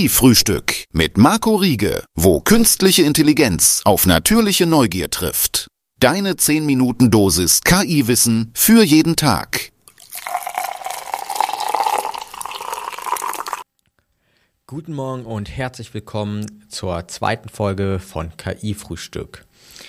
KI-Frühstück mit Marco Riege, wo künstliche Intelligenz auf natürliche Neugier trifft. Deine 10-Minuten-Dosis KI-Wissen für jeden Tag. Guten Morgen und herzlich willkommen zur zweiten Folge von KI-Frühstück.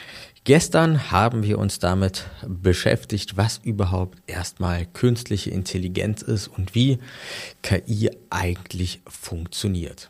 Gestern haben wir uns damit beschäftigt, was überhaupt erstmal künstliche Intelligenz ist und wie KI eigentlich funktioniert.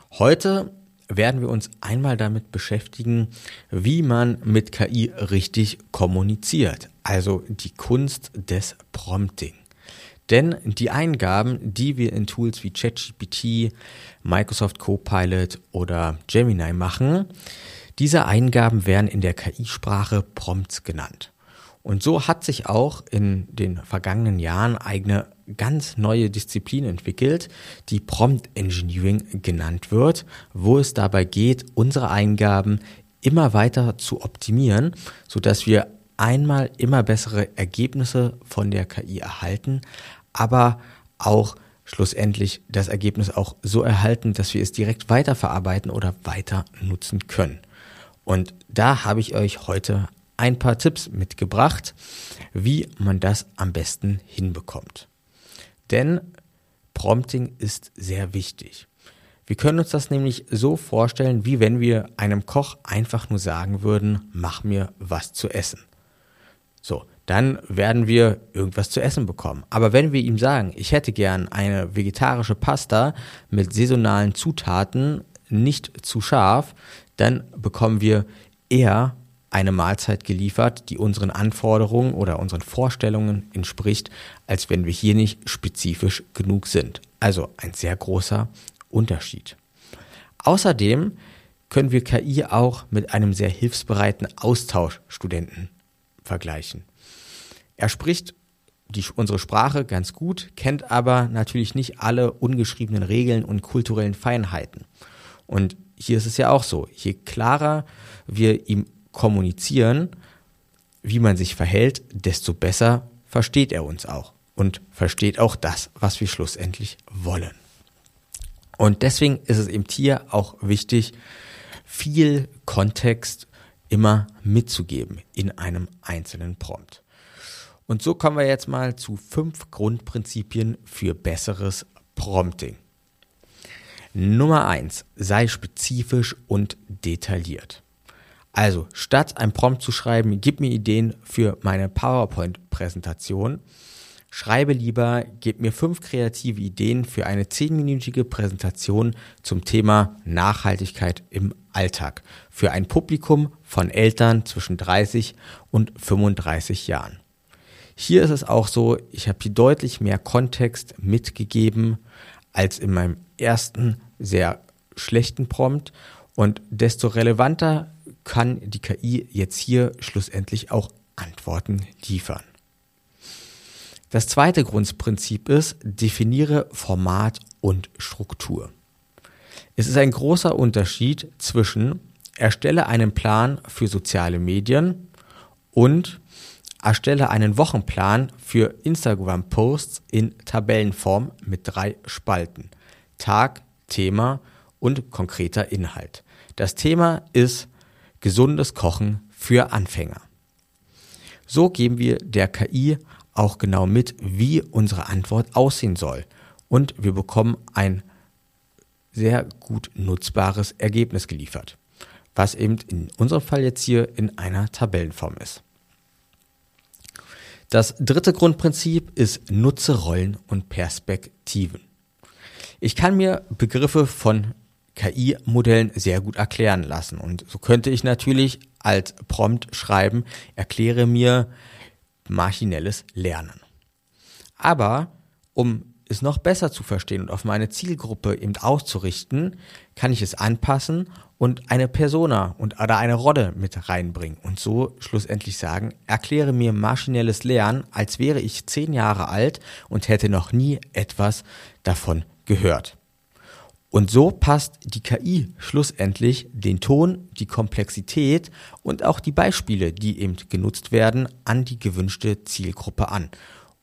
Heute werden wir uns einmal damit beschäftigen, wie man mit KI richtig kommuniziert, also die Kunst des Prompting. Denn die Eingaben, die wir in Tools wie ChatGPT, Microsoft Copilot oder Gemini machen, diese Eingaben werden in der KI-Sprache Prompts genannt. Und so hat sich auch in den vergangenen Jahren eine ganz neue Disziplin entwickelt, die Prompt Engineering genannt wird, wo es dabei geht, unsere Eingaben immer weiter zu optimieren, sodass wir einmal immer bessere Ergebnisse von der KI erhalten, aber auch schlussendlich das Ergebnis auch so erhalten, dass wir es direkt weiterverarbeiten oder weiter nutzen können. Und da habe ich euch heute ein paar Tipps mitgebracht, wie man das am besten hinbekommt. Denn Prompting ist sehr wichtig. Wir können uns das nämlich so vorstellen, wie wenn wir einem Koch einfach nur sagen würden, mach mir was zu essen. So, dann werden wir irgendwas zu essen bekommen. Aber wenn wir ihm sagen, ich hätte gern eine vegetarische Pasta mit saisonalen Zutaten, nicht zu scharf, dann bekommen wir eher eine Mahlzeit geliefert, die unseren Anforderungen oder unseren Vorstellungen entspricht, als wenn wir hier nicht spezifisch genug sind. Also ein sehr großer Unterschied. Außerdem können wir KI auch mit einem sehr hilfsbereiten Austauschstudenten vergleichen. Er spricht unsere Sprache ganz gut, kennt aber natürlich nicht alle ungeschriebenen Regeln und kulturellen Feinheiten. Und hier ist es ja auch so, je klarer wir ihm kommunizieren, wie man sich verhält, desto besser versteht er uns auch und versteht auch das, was wir schlussendlich wollen. Und deswegen ist es eben hier auch wichtig, viel Kontext immer mitzugeben in einem einzelnen Prompt. Und so kommen wir jetzt mal zu 5 Grundprinzipien für besseres Prompting. Nummer 1, sei spezifisch und detailliert. Also, statt ein Prompt zu schreiben, gib mir Ideen für meine PowerPoint-Präsentation, schreibe lieber, gib mir 5 kreative Ideen für eine 10-minütige Präsentation zum Thema Nachhaltigkeit im Alltag für ein Publikum von Eltern zwischen 30 und 35 Jahren. Hier ist es auch so, ich habe hier deutlich mehr Kontext mitgegeben als in meinem ersten sehr schlechten Prompt und desto relevanter kann die KI jetzt hier schlussendlich auch Antworten liefern. Das zweite Grundprinzip ist, definiere Format und Struktur. Es ist ein großer Unterschied zwischen erstelle einen Plan für soziale Medien und erstelle einen Wochenplan für Instagram-Posts in Tabellenform mit 3 Spalten. Tag, Thema und konkreter Inhalt. Das Thema ist gesundes Kochen für Anfänger. So geben wir der KI auch genau mit, wie unsere Antwort aussehen soll. Und wir bekommen ein sehr gut nutzbares Ergebnis geliefert, was eben in unserem Fall jetzt hier in einer Tabellenform ist. Das dritte Grundprinzip ist, nutze Rollen und Perspektiven. Ich kann mir Begriffe von KI-Modellen sehr gut erklären lassen und so könnte ich natürlich als Prompt schreiben, erkläre mir maschinelles Lernen. Aber um es noch besser zu verstehen und auf meine Zielgruppe eben auszurichten, kann ich es anpassen und eine Persona oder eine Rolle mit reinbringen und so schlussendlich sagen, erkläre mir maschinelles Lernen, als wäre ich 10 Jahre alt und hätte noch nie etwas davon gehört. Und so passt die KI schlussendlich den Ton, die Komplexität und auch die Beispiele, die eben genutzt werden, an die gewünschte Zielgruppe an.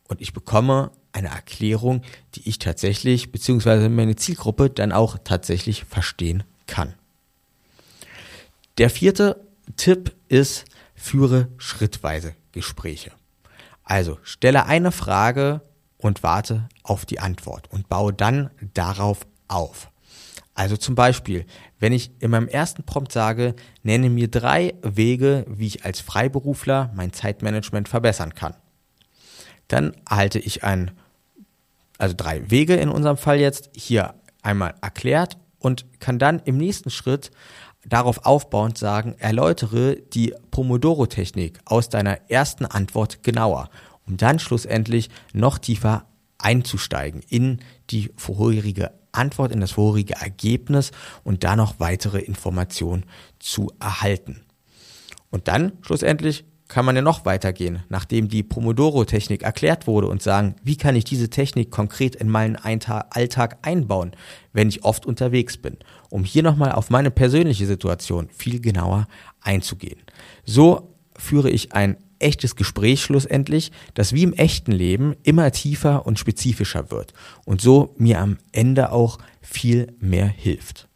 und ich bekomme eine Erklärung, die ich tatsächlich, beziehungsweise meine Zielgruppe dann auch tatsächlich verstehen kann. Der 4. Tipp ist, führe schrittweise Gespräche. Also stelle eine Frage und warte auf die Antwort und baue dann darauf auf. Also zum Beispiel, wenn ich in meinem ersten Prompt sage, nenne mir 3 Wege, wie ich als Freiberufler mein Zeitmanagement verbessern kann. Dann erhalte ich 3 Wege in unserem Fall jetzt hier einmal erklärt und kann dann im nächsten Schritt darauf aufbauend sagen, erläutere die Pomodoro-Technik aus deiner ersten Antwort genauer, um dann schlussendlich noch tiefer einzusteigen in die vorherige Antwort, in das vorherige Ergebnis und da noch weitere Informationen zu erhalten. Und dann schlussendlich kann man ja noch weitergehen, nachdem die Pomodoro-Technik erklärt wurde und sagen, wie kann ich diese Technik konkret in meinen Alltag einbauen, wenn ich oft unterwegs bin, um hier nochmal auf meine persönliche Situation viel genauer einzugehen. So führe ich ein echtes Gespräch schlussendlich, das wie im echten Leben immer tiefer und spezifischer wird und so mir am Ende auch viel mehr hilft.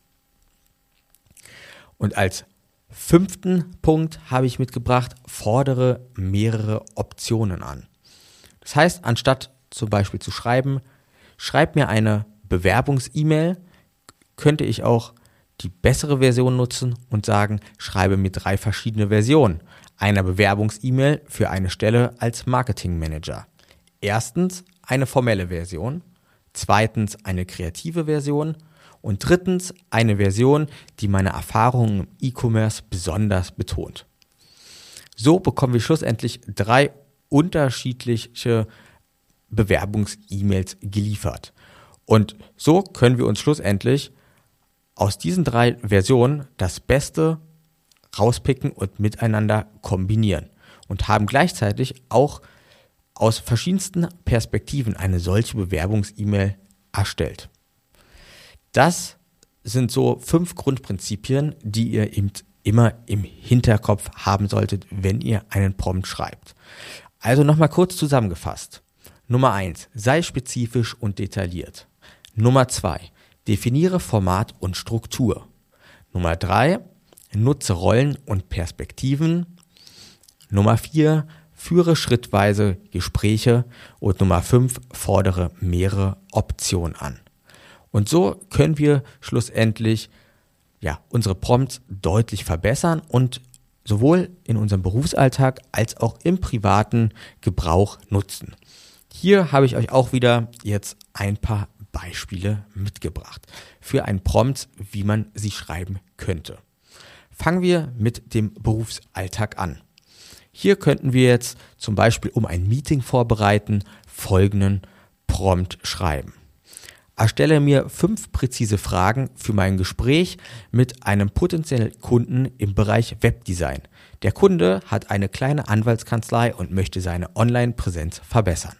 Und als 5. Punkt habe ich mitgebracht, fordere mehrere Optionen an. Das heißt, anstatt zum Beispiel zu schreiben, schreib mir eine Bewerbungs-E-Mail, könnte ich auch die bessere Version nutzen und sagen, schreibe mir 3 verschiedene Versionen einer Bewerbungs-E-Mail für eine Stelle als Marketingmanager. Erstens eine formelle Version, zweitens eine kreative Version und drittens eine Version, die meine Erfahrungen im E-Commerce besonders betont. So bekommen wir schlussendlich 3 unterschiedliche Bewerbungs-E-Mails geliefert. Und so können wir uns schlussendlich aus diesen 3 Versionen das Beste rauspicken und miteinander kombinieren und haben gleichzeitig auch aus verschiedensten Perspektiven eine solche Bewerbungs-E-Mail erstellt. Das sind so 5 Grundprinzipien, die ihr eben immer im Hinterkopf haben solltet, wenn ihr einen Prompt schreibt. Also nochmal kurz zusammengefasst. Nummer 1, sei spezifisch und detailliert. Nummer 2, definiere Format und Struktur. Nummer 3, nutze Rollen und Perspektiven. Nummer 4, führe schrittweise Gespräche. Und Nummer 5, fordere mehrere Optionen an. Und so können wir schlussendlich unsere Prompts deutlich verbessern und sowohl in unserem Berufsalltag als auch im privaten Gebrauch nutzen. Hier habe ich euch auch wieder jetzt ein paar Beispiele mitgebracht für einen Prompt, wie man sie schreiben könnte. Fangen wir mit dem Berufsalltag an. Hier könnten wir jetzt zum Beispiel, um ein Meeting vorbereiten, folgenden Prompt schreiben. Erstelle mir 5 präzise Fragen für mein Gespräch mit einem potenziellen Kunden im Bereich Webdesign. Der Kunde hat eine kleine Anwaltskanzlei und möchte seine Online-Präsenz verbessern.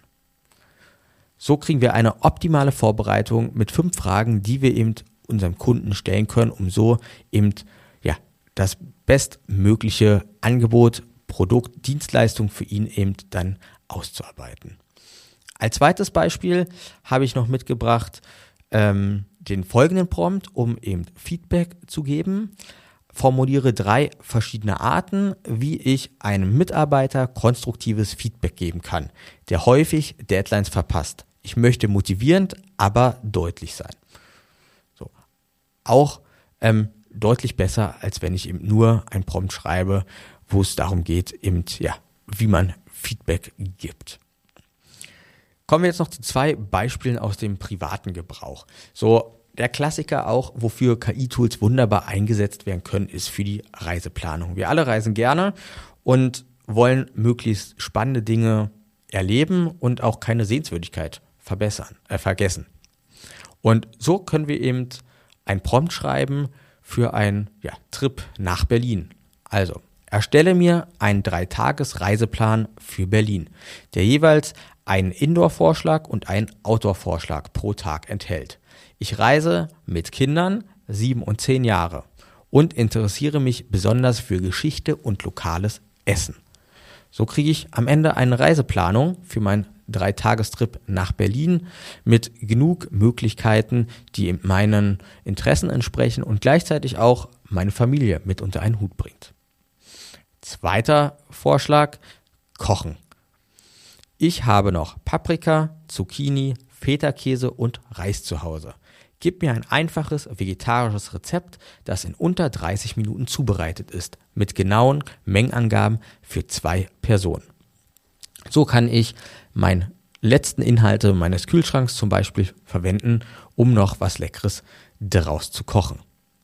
So kriegen wir eine optimale Vorbereitung mit 5 Fragen, die wir eben unserem Kunden stellen können, um so eben das bestmögliche Angebot, Produkt, Dienstleistung für ihn eben dann auszuarbeiten. Als zweites Beispiel habe ich noch mitgebracht den folgenden Prompt, um eben Feedback zu geben. Formuliere 3 verschiedene Arten, wie ich einem Mitarbeiter konstruktives Feedback geben kann, der häufig Deadlines verpasst. Ich möchte motivierend, aber deutlich sein. So. Auch deutlich besser, als wenn ich eben nur ein Prompt schreibe, wo es darum geht, eben, wie man Feedback gibt. Kommen wir jetzt noch zu 2 Beispielen aus dem privaten Gebrauch. So, der Klassiker auch, wofür KI-Tools wunderbar eingesetzt werden können, ist für die Reiseplanung. Wir alle reisen gerne und wollen möglichst spannende Dinge erleben und auch keine Sehenswürdigkeit vergessen. Und so können wir eben ein Prompt schreiben für einen Trip nach Berlin. Also, erstelle mir einen 3-Tages-Reiseplan für Berlin, der jeweils einen Indoor-Vorschlag und einen Outdoor-Vorschlag pro Tag enthält. Ich reise mit Kindern 7 und 10 Jahre und interessiere mich besonders für Geschichte und lokales Essen. So kriege ich am Ende eine Reiseplanung für meinen 3-Tagestrip nach Berlin mit genug Möglichkeiten, die meinen Interessen entsprechen und gleichzeitig auch meine Familie mit unter einen Hut bringt. Zweiter Vorschlag, Kochen. Ich habe noch Paprika, Zucchini, Feta-Käse und Reis zu Hause. Gib mir ein einfaches vegetarisches Rezept, das in unter 30 Minuten zubereitet ist, mit genauen Mengenangaben für 2 Personen. So kann ich meine letzten Inhalte meines Kühlschranks zum Beispiel verwenden, um noch was Leckeres daraus zu kochen.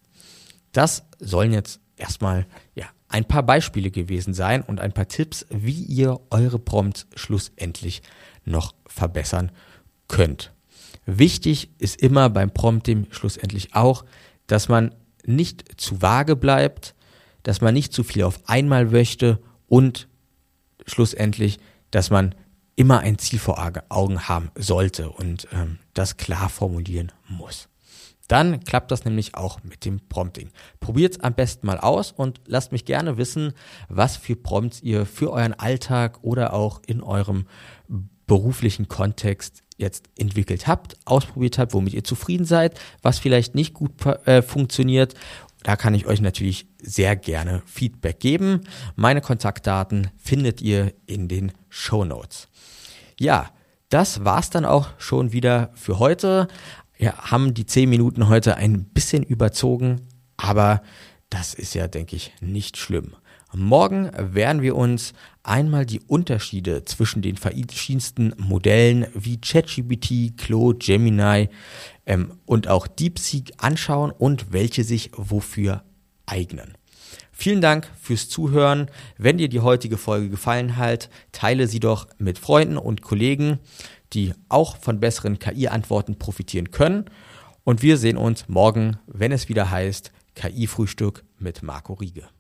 Das sollen jetzt erstmal ein paar Beispiele gewesen sein und ein paar Tipps, wie ihr eure Prompts schlussendlich noch verbessern könnt. Wichtig ist immer beim Prompting schlussendlich auch, dass man nicht zu vage bleibt, dass man nicht zu viel auf einmal möchte und schlussendlich, dass man immer ein Ziel vor Augen haben sollte und das klar formulieren muss. Dann klappt das nämlich auch mit dem Prompting. Probiert es am besten mal aus und lasst mich gerne wissen, was für Prompts ihr für euren Alltag oder auch in eurem beruflichen Kontext jetzt entwickelt habt, ausprobiert habt, womit ihr zufrieden seid, was vielleicht nicht gut funktioniert. Da kann ich euch natürlich sehr gerne Feedback geben. Meine Kontaktdaten findet ihr in den Shownotes. Ja, das war's dann auch schon wieder für heute. Wir haben die 10 Minuten heute ein bisschen überzogen, aber das ist ja, denke ich, nicht schlimm. Morgen werden wir uns einmal die Unterschiede zwischen den verschiedensten Modellen wie ChatGPT, Claude, Gemini und auch DeepSeek anschauen und welche sich wofür eignen. Vielen Dank fürs Zuhören. Wenn dir die heutige Folge gefallen hat, teile sie doch mit Freunden und Kollegen, die auch von besseren KI-Antworten profitieren können. Und wir sehen uns morgen, wenn es wieder heißt KI-Frühstück mit Marco Riege.